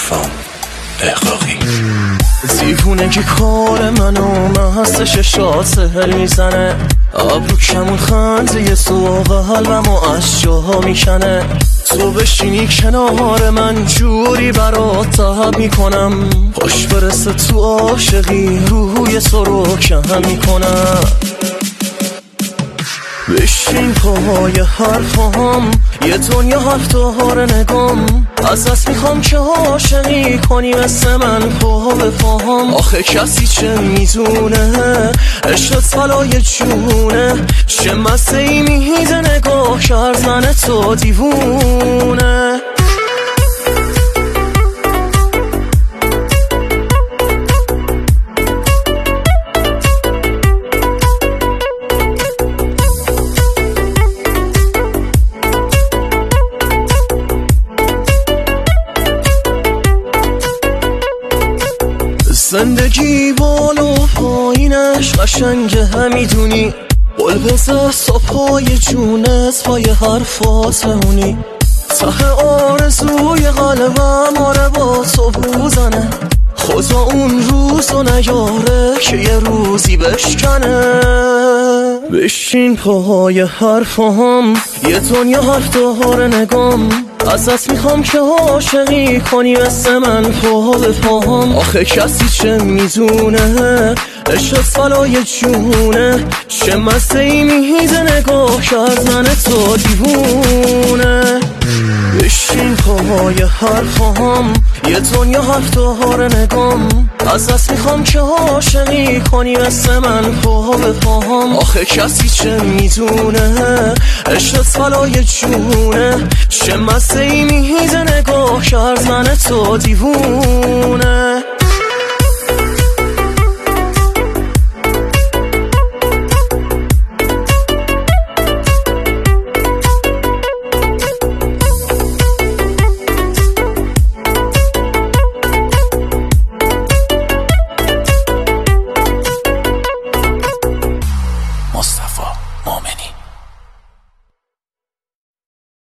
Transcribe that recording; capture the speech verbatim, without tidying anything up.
حرفام اقراقی دیوونه که کار منو مستش شاد سهل میزنه، ابرو کمون خنده یه سوق قلبمو از جا میکنه. تو بشینی کنار من جوری برات تهب میکنم، پاش برسه تو عاشقی روی سروکم میکنم. بشین پای حرفام یه دنیا حرف داره نگام، ازت میخوام که عاشقی کنی مثل من پا به پاهم. آخه کسی چه میدونه عشقت بلای جونه، چه مسته ای میده نگاه کردن تو دیوونه. زندگی بالا پایینش قشنگه میدونی، قلب صبحای جونت پای حرفات مونی. ته آرزوی قلبم آره با تو بوزنه، خدا اون روزو نیاره که یه روزی بشکنه. بشین پای حرفام یه دنیا حرف داره نگام، ازت میخوام که عاشقی کنی مثل من پا به پاهم. آخه کسی چه میدونه عشقت بلای جونه، چه مسته ای میده نگاه کردن تو دیوونه. بشین پای حرفام یه دنیا حرف داره نگام، ازت میخوام که عاشقی کنی مثل من پا به پاهم. آخه کسی چه میدونه عشقت بلای جونه، چه مسته ای میده نگاه کردن تو دیوونه.